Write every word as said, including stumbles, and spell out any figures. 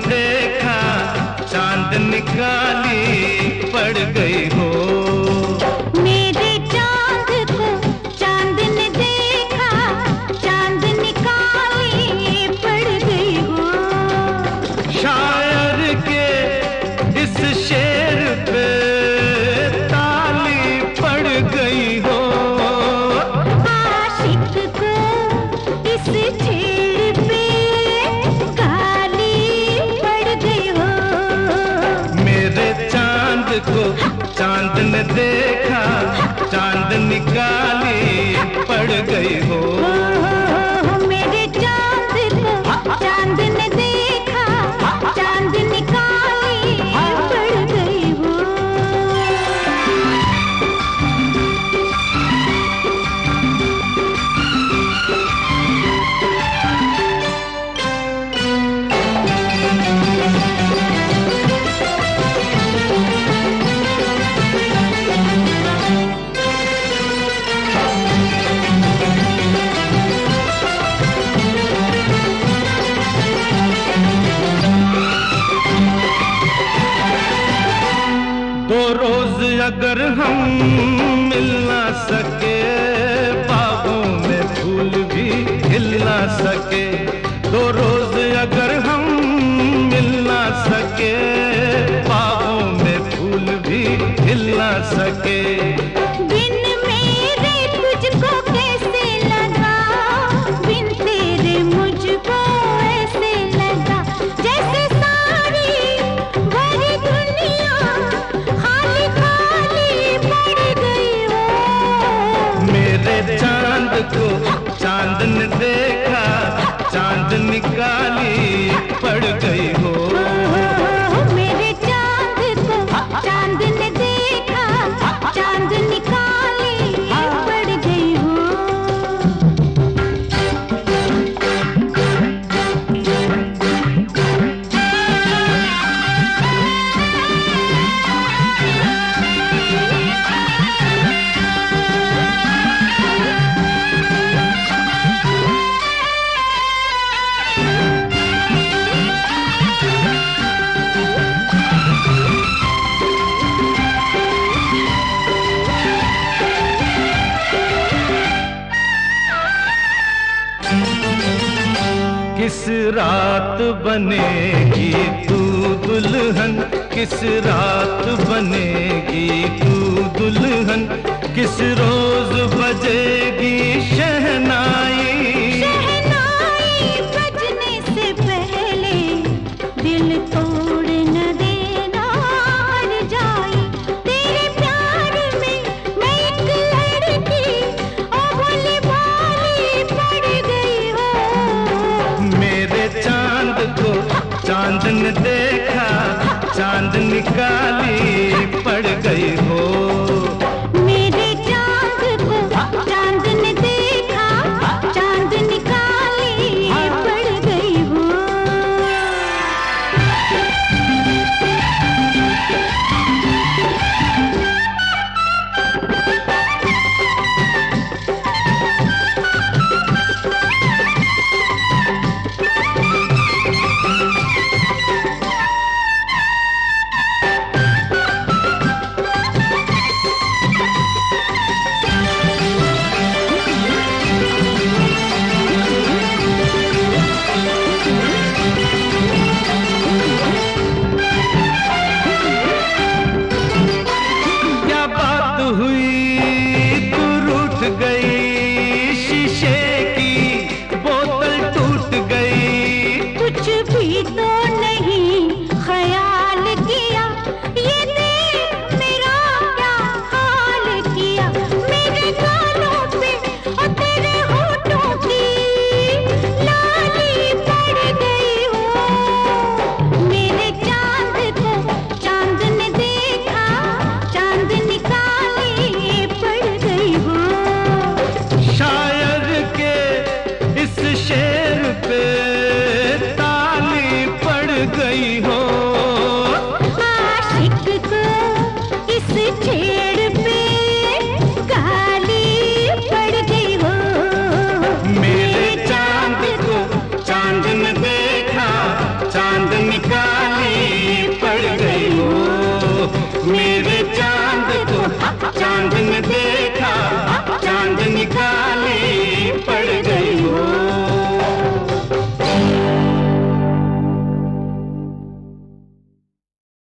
देखा, चांद निकाली पड़ गई हो। मेरे चांद को चांद ने देखा, चांद निकाली पड़ गई हो। शायर के इस शेर पे ताली पड़ गई हो। आशिक को इस छेड़ पे गाली पड़ गई हो। मेरे चांद को चांद ने देखा, चांद निकाली पड़ गई हो। मेरे चांद को चांद ने देखा, चांद निकाली पड़ गई हो। दो रोज अगर हम मिल ना सके, बागों में फूल भी खिल ना सके। दो रोज अगर हम मिल ना सके, बागों में फूल भी खिल ना सके। बिन मेरे तुझको कैसे लगा, बिन तेरे मुझको ऐसे लगा, जैसे सारी भरी दुनिया खाली खाली पड़ गई हो। मेरे चांद को चांद ने देखा, चांद निकाली पड़ गई हो। मेरे चांद को चांद ने देखा, चांद निकाली पड़ गई हो। किस रात बनेगी तू दुल्हन, किस रात बनेगी तू दुल्हन, किस रोज बजेगी शहनाई। शहनाई बजने से पहले दिल तोड़ न देना हार जाई। तेरे प्यार में मैं एक लड़की ओ भोली भाली पड़ गई हो। मेरे चांद को चांद ने देखा, चांद निकाली पड़ गई हो। मेरे चांद को चांद ने देखा, चांद निकाली पड़ गई हो। शेर पे ताली पड़ गई हो।